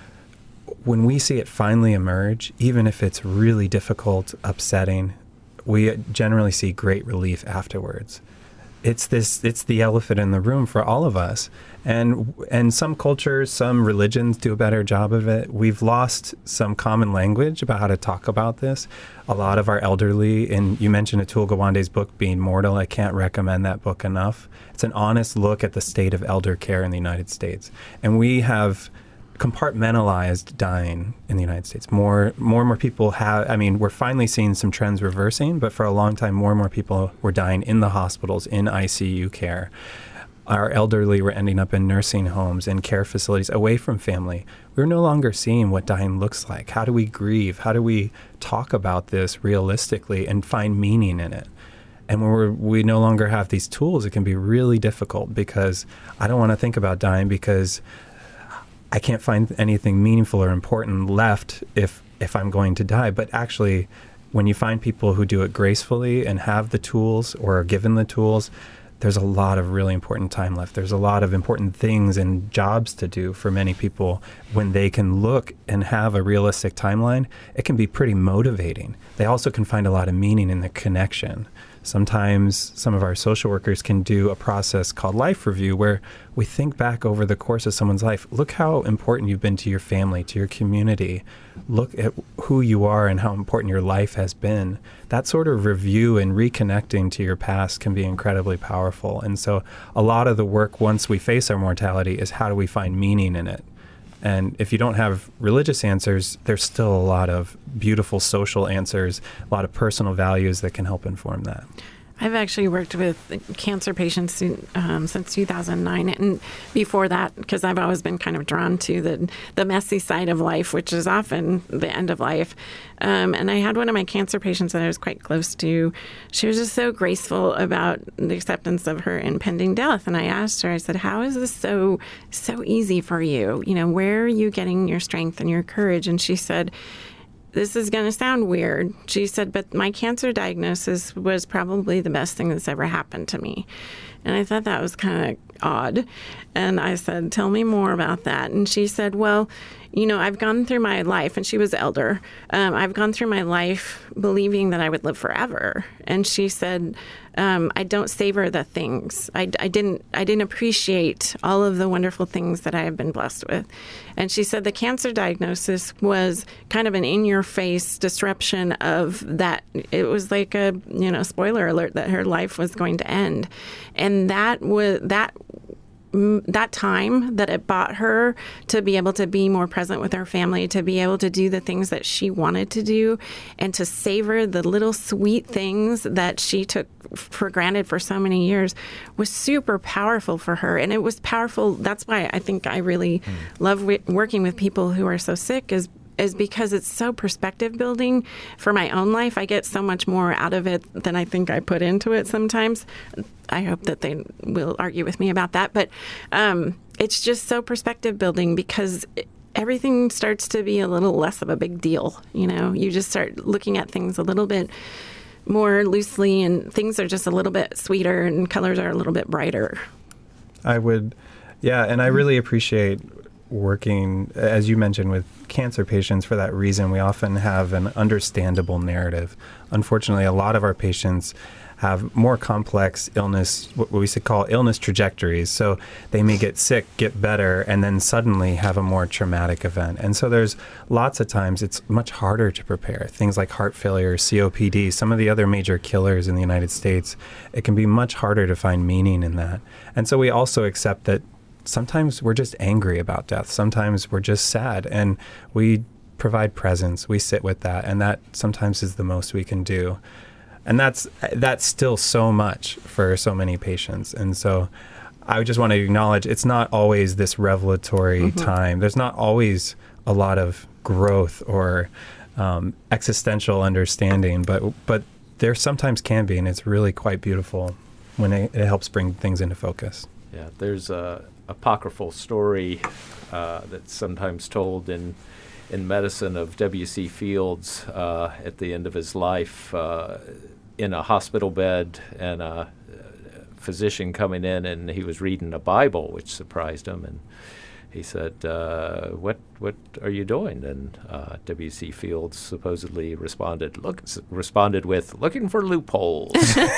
when we see it finally emerge, even if it's really difficult, upsetting, we generally see great relief afterwards. It's this it's the elephant in the room for all of us. And and some cultures, some religions do a better job of it. We've lost some common language about how to talk about this. A lot of our elderly, and you mentioned Atul Gawande's book, Being Mortal. I can't recommend that book enough. It's an honest look at the state of elder care in the United States. And we have compartmentalized dying in the United States. More, more and more people have, I mean, we're finally seeing some trends reversing, but for a long time, more and more people were dying in the hospitals, in I C U care. Our elderly were ending up in nursing homes and care facilities away from family. We're no longer seeing what dying looks like. How do we grieve? How do we talk about this realistically and find meaning in it? And when we're, we no longer have these tools, it can be really difficult, because I don't want to think about dying because I can't find anything meaningful or important left if if I'm going to die. But actually, when you find people who do it gracefully and have the tools or are given the tools, there's a lot of really important time left. There's a lot of important things and jobs to do for many people. When they can look and have a realistic timeline, it can be pretty motivating. They also can find a lot of meaning in the connection. Sometimes some of our social workers can do a process called life review, where we think back over the course of someone's life. Look how important you've been to your family, to your community. Look at who you are and how important your life has been. That sort of review and reconnecting to your past can be incredibly powerful. And so a lot of the work once we face our mortality is how do we find meaning in it? And if you don't have religious answers, there's still a lot of beautiful social answers, a lot of personal values that can help inform that. I've actually worked with cancer patients um, since two thousand nine, and before that, because I've always been kind of drawn to the the messy side of life, which is often the end of life. Um, and I had one of my cancer patients that I was quite close to. She was just so graceful about the acceptance of her impending death. And I asked her, I said, how is this so so easy for you? You know, where are you getting your strength and your courage? And she said, this is going to sound weird. She said, but my cancer diagnosis was probably the best thing that's ever happened to me. And I thought that was kind of odd. And I said, tell me more about that. And she said, well, you know, I've gone through my life, and she was elder. Um, I've gone through my life believing that I would live forever. And she said, um, I don't savor the things. I, I didn't I didn't appreciate all of the wonderful things that I have been blessed with. And she said the cancer diagnosis was kind of an in-your-face disruption of that. It was like a, you know, spoiler alert that her life was going to end. And that was that that time that it bought her to be able to be more present with her family, to be able to do the things that she wanted to do, and to savor the little sweet things that she took for granted for so many years, was super powerful for her. And it was powerful. That's why I think I really mm. love w- working with people who are so sick, is is because it's so perspective building for my own life. I get so much more out of it than I think I put into it sometimes. I hope that they will argue with me about that. But um, it's just so perspective building, because everything starts to be a little less of a big deal. You know, you just start looking at things a little bit more loosely, and things are just a little bit sweeter and colors are a little bit brighter. I would, yeah, and I really appreciate working, as you mentioned, with cancer patients for that reason. We often have an understandable narrative. Unfortunately, a lot of our patients have more complex illness, what we call illness trajectories. So they may get sick, get better, and then suddenly have a more traumatic event. And so there's lots of times it's much harder to prepare. Things like heart failure, C O P D, some of the other major killers in the United States, it can be much harder to find meaning in that. And so we also accept that sometimes we're just angry about death. Sometimes we're just sad, and we provide presence. We sit with that, and that sometimes is the most we can do. And that's that's still so much for so many patients. And so I just want to acknowledge it's not always this revelatory mm-hmm. time. There's not always a lot of growth or um, existential understanding, but but there sometimes can be, and it's really quite beautiful when it, it helps bring things into focus. Yeah, there's a apocryphal story uh, that's sometimes told in in medicine of W C Fields uh, at the end of his life uh, in a hospital bed, and a physician coming in, and he was reading a Bible, which surprised him, and he said, uh, what what are you doing? And uh, W C Fields supposedly responded look responded with, looking for loopholes.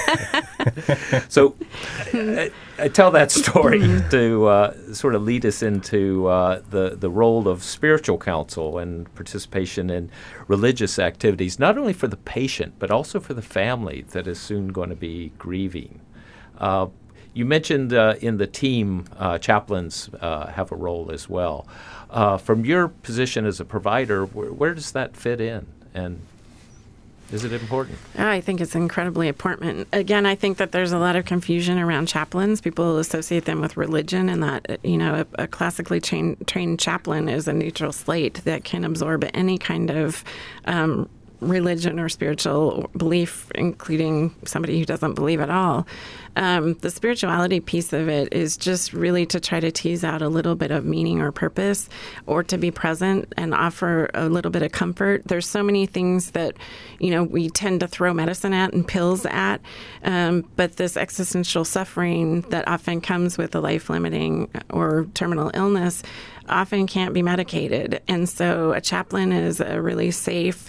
So I, I tell that story to uh, sort of lead us into uh, the, the role of spiritual counsel and participation in religious activities, not only for the patient, but also for the family that is soon going to be grieving. Uh, you mentioned uh, in the team, uh, chaplains uh, have a role as well. Uh, from your position as a provider, where, where does that fit in? And is it important? I think it's incredibly important. Again, I think that there's a lot of confusion around chaplains. People associate them with religion, and that, you know, a, a classically trained, trained chaplain is a neutral slate that can absorb any kind of um, religion or spiritual belief, including somebody who doesn't believe at all. Um, the spirituality piece of it is just really to try to tease out a little bit of meaning or purpose, or to be present and offer a little bit of comfort. There's so many things that, you know, we tend to throw medicine at and pills at, um, but this existential suffering that often comes with a life-limiting or terminal illness often can't be medicated. And so a chaplain is a really safe,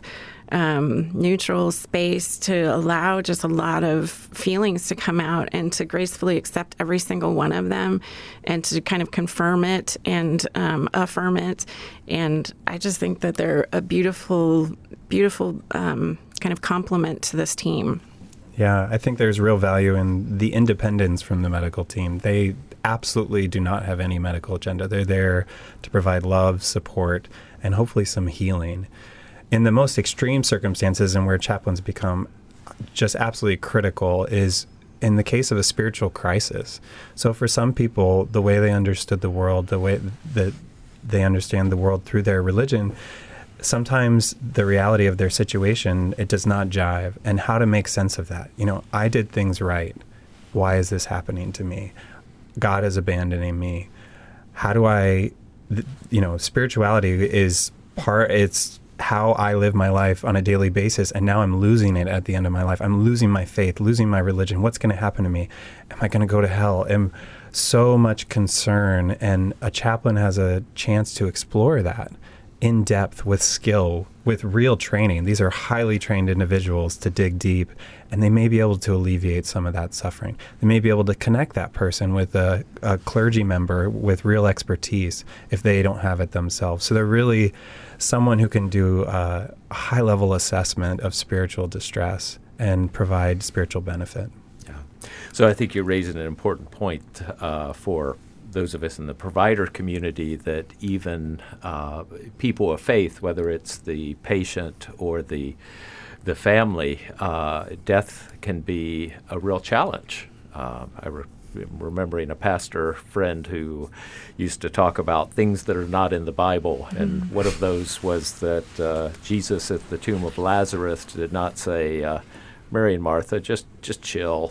Um, neutral space to allow just a lot of feelings to come out and to gracefully accept every single one of them, and to kind of confirm it and um, affirm it. And I just think that they're a beautiful, beautiful um, kind of complement to this team. Yeah, I think there's real value in the independence from the medical team. They absolutely do not have any medical agenda. They're there to provide love, support, and hopefully some healing. In the most extreme circumstances, and where chaplains become just absolutely critical, is in the case of a spiritual crisis. So for some people, the way they understood the world, the way that they understand the world through their religion, sometimes the reality of their situation, it does not jive. And how to make sense of that. You know, I did things right. Why is this happening to me? God is abandoning me. How do I, th- you know, spirituality is part, it's how I live my life on a daily basis, and now I'm losing it at the end of my life. I'm losing my faith, losing my religion. What's going to happen to me? Am I going to go to hell? And so much concern, and a chaplain has a chance to explore that in depth with skill, with real training. These are highly trained individuals to dig deep, and they may be able to alleviate some of that suffering. They may be able to connect that person with a, a clergy member with real expertise if they don't have it themselves. So they're really someone who can do uh, a high-level assessment of spiritual distress and provide spiritual benefit. Yeah. So I think you're raising an important point uh, for those of us in the provider community, that even uh, people of faith, whether it's the patient or the the family, uh, death can be a real challenge. Uh, I re- I'm remembering a pastor friend who used to talk about things that are not in the Bible, mm. and one of those was that uh, Jesus at the tomb of Lazarus did not say, uh, Mary and Martha, just just chill.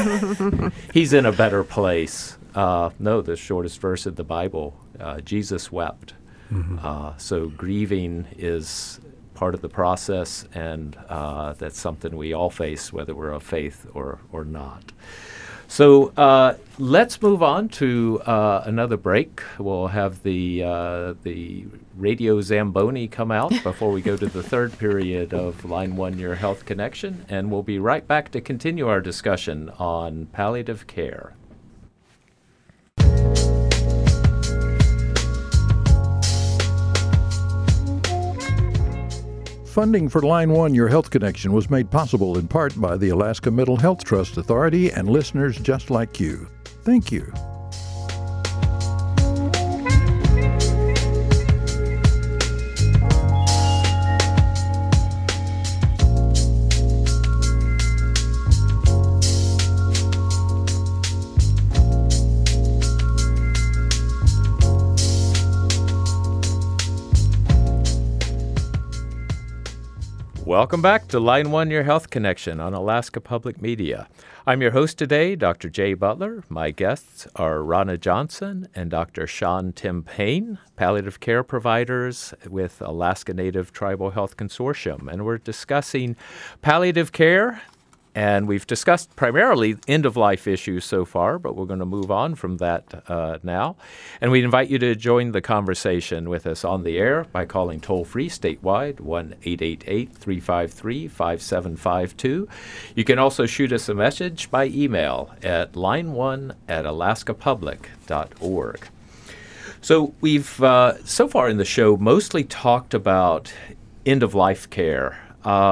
He's in a better place. Uh, no, the shortest verse in the Bible, uh, Jesus wept. Mm-hmm. Uh, so grieving is part of the process, and uh, that's something we all face, whether we're of faith or, or not. So uh, let's move on to uh, another break. We'll have the uh, the Radio Zamboni come out before we go to the third period of Line One, Your Health Connection, and we'll be right back to continue our discussion on palliative care. Funding for Line One, Your Health Connection was made possible in part by the Alaska Mental Health Trust Authority and listeners just like you. Thank you. Welcome back to Line One, Your Health Connection on Alaska Public Media. I'm your host today, Doctor Jay Butler. My guests are Ronna Johnson and Doctor Sean Tim Payne, palliative care providers with Alaska Native Tribal Health Consortium. And we're discussing palliative care, and we've discussed primarily end-of-life issues so far, but we're going to move on from that uh, now. And we invite you to join the conversation with us on the air by calling toll-free statewide, one eight eight eight, three five three, five seven five two. You can also shoot us a message by email at line one at alaska public dot org. So we've, uh, so far in the show, mostly talked about end-of-life care. Uh,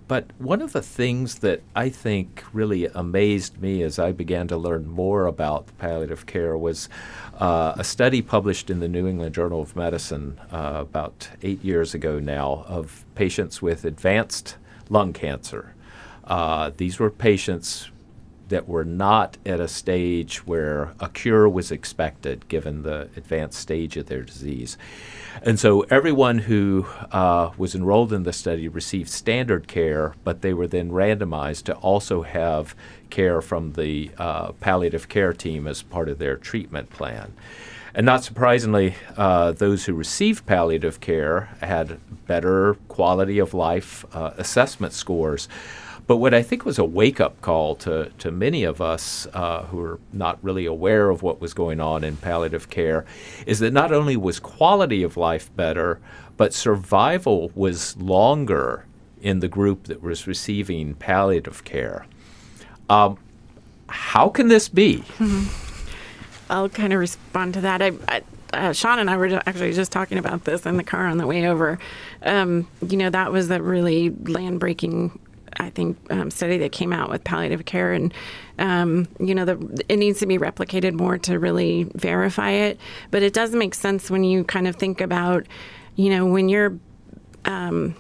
but one of the things that I think really amazed me as I began to learn more about palliative care was uh, a study published in the New England Journal of Medicine uh, about eight years ago now of patients with advanced lung cancer. Uh, these were patients that were not at a stage where a cure was expected given the advanced stage of their disease. And so everyone who uh, was enrolled in the study received standard care, but they were then randomized to also have care from the uh, palliative care team as part of their treatment plan. And not surprisingly, uh, those who received palliative care had better quality of life uh, assessment scores. But what I think was a wake-up call to, to many of us uh, who are not really aware of what was going on in palliative care is that not only was quality of life better, but survival was longer in the group that was receiving palliative care. Um, how can this be? Mm-hmm. I'll kind of respond to that. I, I Uh, Sean and I were actually just talking about this in the car on the way over. Um, you know, that was a really land-breaking, I think, um, study that came out with palliative care. And, um, you know, the, it needs to be replicated more to really verify it. But it does make sense when you kind of think about, you know, when you're, um,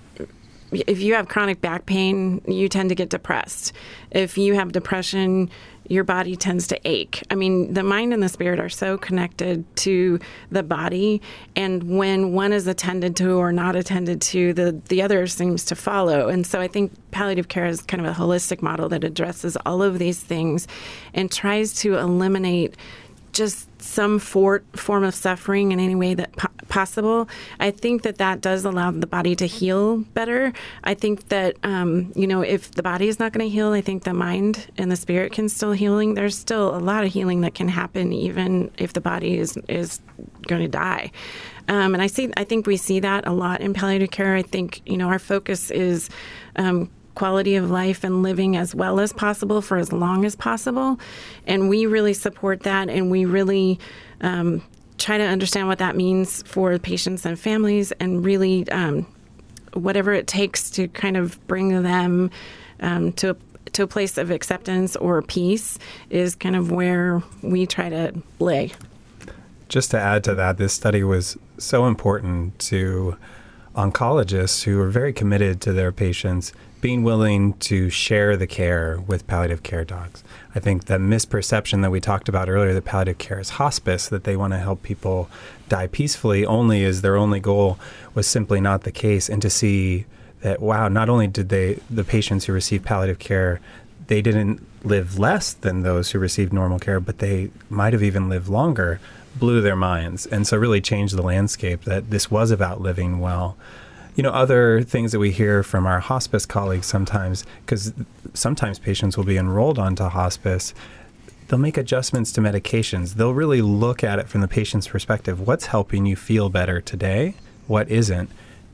if you have chronic back pain, you tend to get depressed. If you have depression, your body tends to ache. I mean, the mind and the spirit are so connected to the body, and when one is attended to or not attended to, the, the other seems to follow. And so I think palliative care is kind of a holistic model that addresses all of these things and tries to eliminate just some for, form of suffering in any way that po- possible. I think that that does allow the body to heal better. I think that, um, you know, if the body is not going to heal, I think the mind and the spirit can still healing. There's still a lot of healing that can happen even if the body is, is going to die. Um, and I see, I think we see that a lot in palliative care. I think, you know, our focus is um, quality of life and living as well as possible for as long as possible. And we really support that, and we really um, try to understand what that means for patients and families, and really um, whatever it takes to kind of bring them um, to, to a place of acceptance or peace is kind of where we try to lay. Just to add to that, this study was so important to oncologists who are very committed to their patients being willing to share the care with palliative care docs. I think the misperception that we talked about earlier, that palliative care is hospice, that they want to help people die peacefully only as their only goal, was simply not the case. And to see that, wow, not only did they, the patients who received palliative care, they didn't live less than those who received normal care, but they might have even lived longer, blew their minds. And so really changed the landscape that this was about living well. You know, other things that we hear from our hospice colleagues sometimes, because sometimes patients will be enrolled onto hospice, they'll make adjustments to medications. They'll really look at it from the patient's perspective. What's helping you feel better today? What isn't?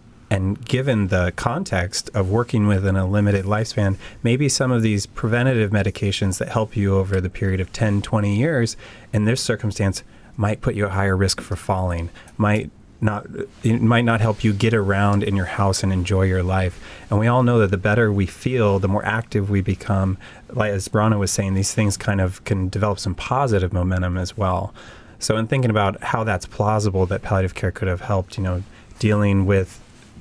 And given the context of working within a limited lifespan, maybe some of these preventative medications that help you over the period of ten, twenty years, in this circumstance, might put you at higher risk for falling, might not it might not help you get around in your house and enjoy your life. And we all know that the better we feel, the more active we become. Like as Brana was saying, these things kind of can develop some positive momentum as well. So in thinking about how that's plausible that palliative care could have helped, you know, dealing with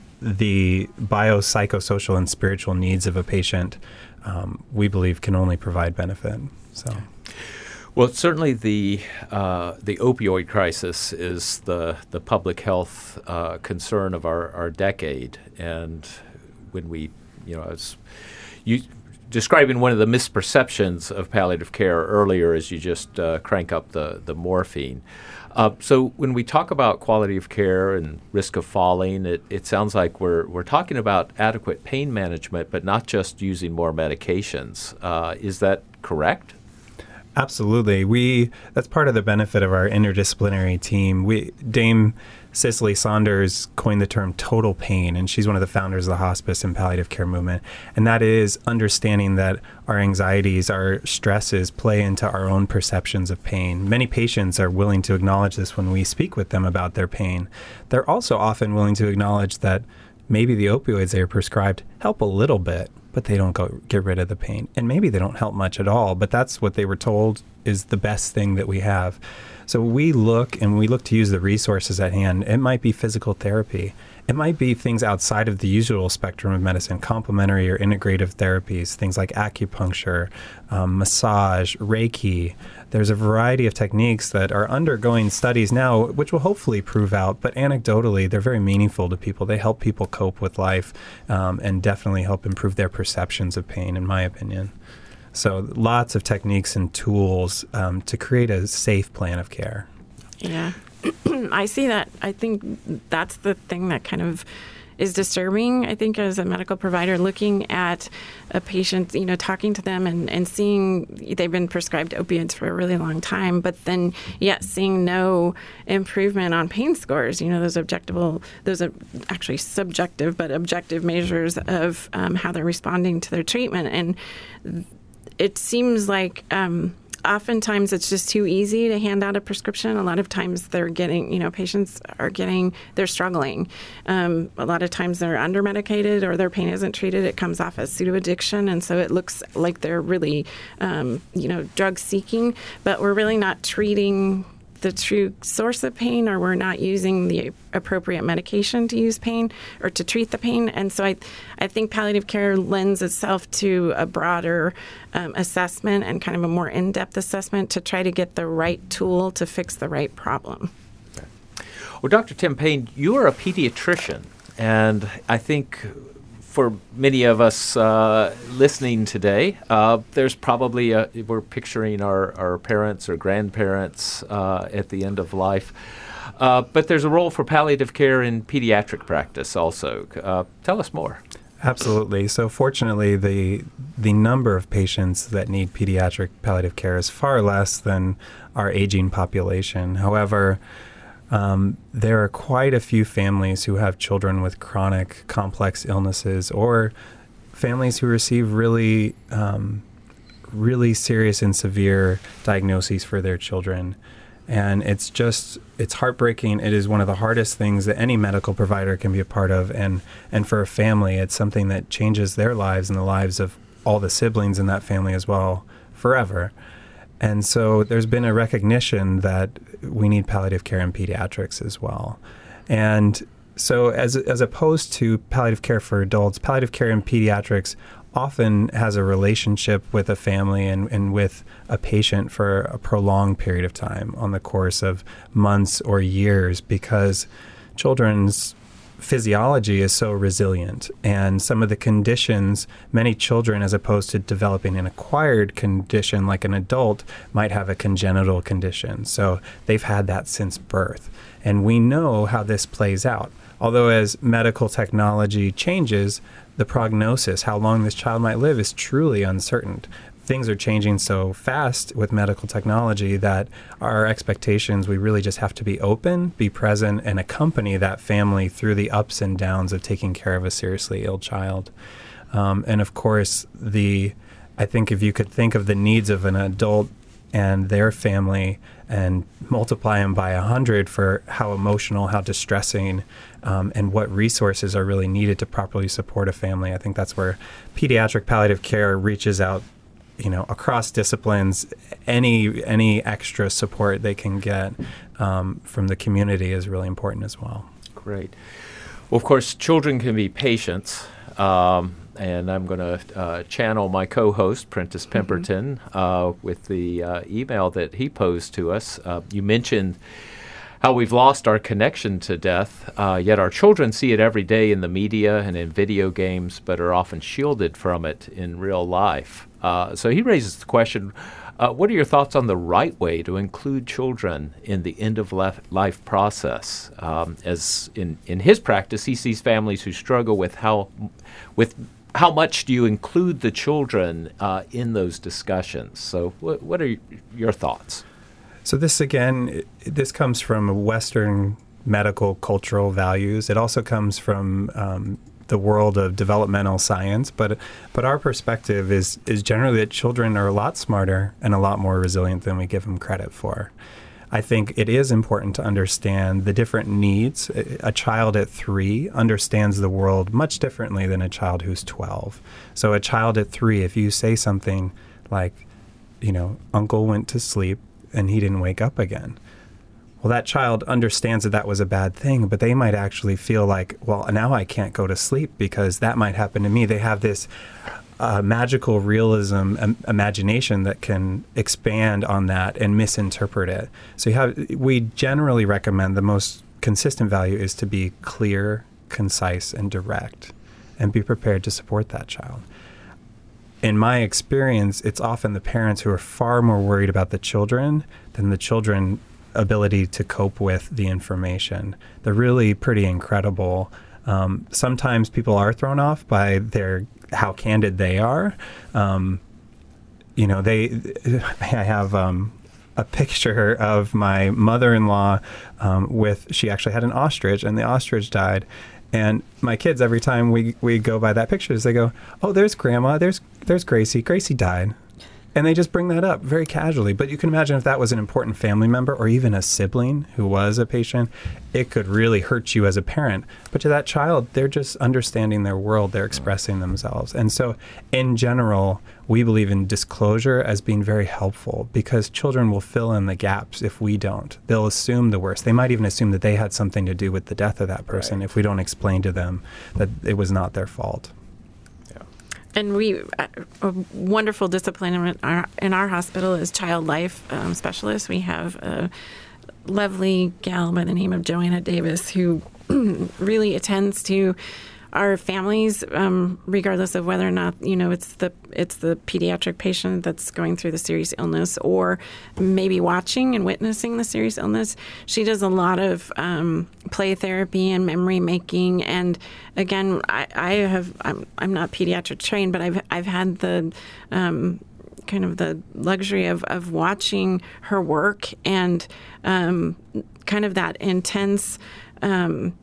the biopsychosocial and spiritual needs of a patient, um, we believe can only provide benefit. So. Well, certainly the uh, the opioid crisis is the the public health uh, concern of our, our decade, and when we, you know, as you describing one of the misperceptions of palliative care earlier, as you just uh, crank up the the morphine. Uh, so when we talk about quality of care and risk of falling, it, it sounds like we're we're talking about adequate pain management, but not just using more medications. Uh, is that correct? Absolutely. We that's part of the benefit of our interdisciplinary team. We Dame Cicely Saunders coined the term total pain, and she's one of the founders of the hospice and palliative care movement. And that is understanding that our anxieties, our stresses play into our own perceptions of pain. Many patients are willing to acknowledge this when we speak with them about their pain. They're also often willing to acknowledge that maybe the opioids they are prescribed help a little bit, but they don't go get rid of the pain. And maybe they don't help much at all, but that's what they were told is the best thing that we have. So we look and we look to use the resources at hand. It might be physical therapy. It might be things outside of the usual spectrum of medicine, complementary or integrative therapies, things like acupuncture, um, massage, Reiki. There's a variety of techniques that are undergoing studies now, which will hopefully prove out, but anecdotally, they're very meaningful to people. They help people cope with life um, and definitely help improve their perceptions of pain, in my opinion. So lots of techniques and tools um, to create a safe plan of care. Yeah. I see that. I think that's the thing that kind of is disturbing, I think, as a medical provider, looking at a patient, you know, talking to them and, and seeing they've been prescribed opiates for a really long time, but then yet seeing no improvement on pain scores, you know, those objectable, those are actually subjective, but objective measures of um, how they're responding to their treatment. And it seems like um, oftentimes it's just too easy to hand out a prescription. A lot of times they're getting, you know, patients are getting, they're struggling. Um, a lot of times they're under-medicated or their pain isn't treated. It comes off as pseudo-addiction, and so it looks like they're really, um, you know, drug-seeking, but we're really not treating the true source of pain, or we're not using the appropriate medication to use pain or to treat the pain. And so I, I think palliative care lends itself to a broader um, assessment and kind of a more in-depth assessment to try to get the right tool to fix the right problem. Well, Doctor Tim Payne, you are a pediatrician, and I think for many of us uh, listening today, uh, there's probably, a, we're picturing our, our parents or grandparents uh, at the end of life. Uh, but there's a role for palliative care in pediatric practice also. Uh, tell us more. Absolutely. So fortunately, the the number of patients that need pediatric palliative care is far less than our aging population. However, Um, there are quite a few families who have children with chronic, complex illnesses, or families who receive really, um, really serious and severe diagnoses for their children. And it's just, it's heartbreaking. It is one of the hardest things that any medical provider can be a part of. And, and for a family, it's something that changes their lives and the lives of all the siblings in that family as well, forever. And so there's been a recognition that we need palliative care in pediatrics as well. And so as as opposed to palliative care for adults, palliative care in pediatrics often has a relationship with a family and, and with a patient for a prolonged period of time on the course of months or years, because children's physiology is so resilient, and some of the conditions, many children, as opposed to developing an acquired condition like an adult, might have a congenital condition. So they've had that since birth. And we know how this plays out. Although as medical technology changes, the prognosis, how long this child might live, is truly uncertain. Things are changing so fast with medical technology that our expectations, we really just have to be open, be present, and accompany that family through the ups and downs of taking care of a seriously ill child. Um, and of course, the I think if you could think of the needs of an adult and their family and multiply them by a hundred for how emotional, how distressing, um, and what resources are really needed to properly support a family, I think that's where pediatric palliative care reaches out, you know, across disciplines. Any any extra support they can get um, from the community is really important as well. Great. Well, of course, children can be patients, um, and I'm going to uh, channel my co-host, Prentice Pemberton, mm-hmm. uh, with the uh, email that he posed to us. Uh, you mentioned how we've lost our connection to death, uh, yet our children see it every day in the media and in video games, but are often shielded from it in real life. Uh, so he raises the question, uh, what are your thoughts on the right way to include children in the end-of-life process? Um, as in, in his practice, he sees families who struggle with how, with how much do you include the children uh, in those discussions? So wh- what are your thoughts? So this, again, this comes from Western medical cultural values. It also comes from um, the world of developmental science, but but our perspective is is generally that children are a lot smarter and a lot more resilient than we give them credit for. I think it is important to understand the different needs. A child at three understands the world much differently than a child who's twelve. So a child at three, if you say something like, you know, Uncle went to sleep and he didn't wake up again. Well, that child understands that that was a bad thing, but they might actually feel like, well, now I can't go to sleep because that might happen to me. They have this uh, magical realism, um, imagination that can expand on that and misinterpret it. So you have, we generally recommend the most consistent value is to be clear, concise, and direct, and be prepared to support that child. In my experience, it's often the parents who are far more worried about the children than the children ability to cope with the information. They're really pretty incredible. Um, sometimes people are thrown off by their how candid they are. Um, you know, they. I have um, a picture of my mother-in-law um, with. She actually had an ostrich, and the ostrich died. And my kids, every time we we go by that picture, they go, "Oh, there's Grandma. There's there's Gracie. Gracie died." And they just bring that up very casually. But you can imagine if that was an important family member or even a sibling who was a patient, it could really hurt you as a parent. But to that child, they're just understanding their world. They're expressing themselves. And so in general, we believe in disclosure as being very helpful because children will fill in the gaps if we don't. They'll assume the worst. They might even assume that they had something to do with the death of that person right. if we don't explain to them that it was not their fault. And we, a wonderful discipline in our, in our hospital is child life um, specialists. We have a lovely gal by the name of Joanna Davis who really attends to our families, um, regardless of whether or not, you know, it's the it's the pediatric patient that's going through the serious illness or maybe watching and witnessing the serious illness. She does a lot of um, play therapy and memory making. And again, I, I have I'm I'm not pediatric trained, but I've I've had the um, kind of the luxury of, of watching her work and um, kind of that intense. Um,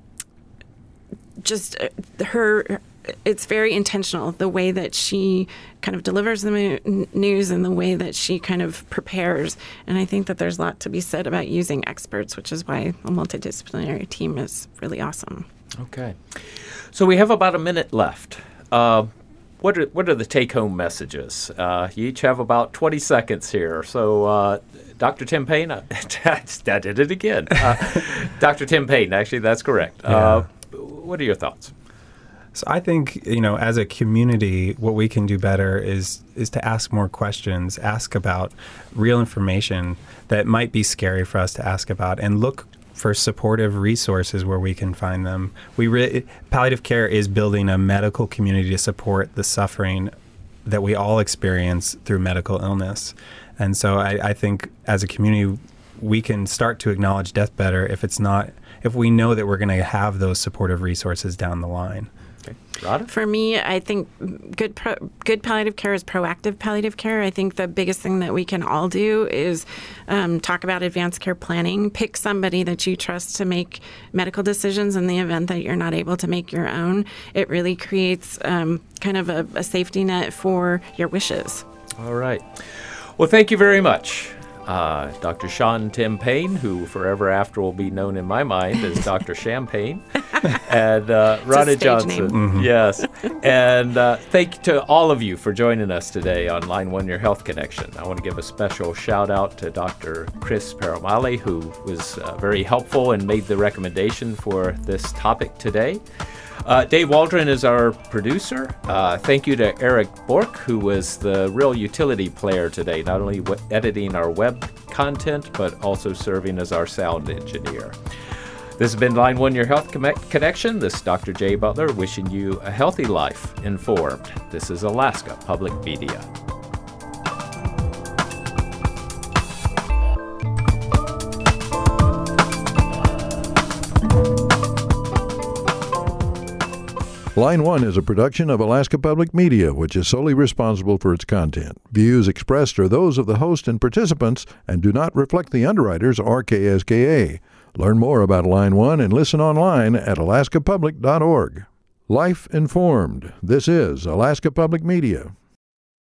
Just her, it's very intentional, the way that she kind of delivers the news and the way that she kind of prepares. And I think that there's a lot to be said about using experts, which is why a multidisciplinary team is really awesome. Okay. So we have about a minute left. Uh, what are, what are the take-home messages? Uh, you each have about twenty seconds here. So uh, Doctor Tim Payne, I, I did it again. Uh, Doctor Tim Payne, actually, that's correct. Yeah. Uh, What are your thoughts? So I think, you know, as a community, what we can do better is is to ask more questions, ask about real information that might be scary for us to ask about, and look for supportive resources where we can find them. We re- palliative care is building a medical community to support the suffering that we all experience through medical illness. And so I, I think as a community, we can start to acknowledge death better if it's not if we know that we're going to have those supportive resources down the line. Okay. Rhoda? For me, I think good pro- good palliative care is proactive palliative care. I think the biggest thing that we can all do is um, talk about advanced care planning. Pick somebody that you trust to make medical decisions in the event that you're not able to make your own. It really creates um, kind of a, a safety net for your wishes. All right. Well, thank you very much. Uh, Doctor Sean Tim Payne, who forever after will be known in my mind as Doctor Champagne, and uh, Rhoda Johnson. Mm-hmm. Yes. And uh, thank you to all of you for joining us today on Line One Your Health Connection. I want to give a special shout out to Doctor Chris Paramali, who was uh, very helpful and made the recommendation for this topic today. Uh, Dave Waldron is our producer. Uh, thank you to Eric Bork, who was the real utility player today, not only w- editing our web content, but also serving as our sound engineer. This has been Line One Your Health Connection. This is Doctor Jay Butler wishing you a healthy life informed. This is Alaska Public Media. Line One is a production of Alaska Public Media, which is solely responsible for its content. Views expressed are those of the host and participants and do not reflect the underwriters or K S K A. Learn more about Line One and listen online at alaska public dot org. Life informed. This is Alaska Public Media.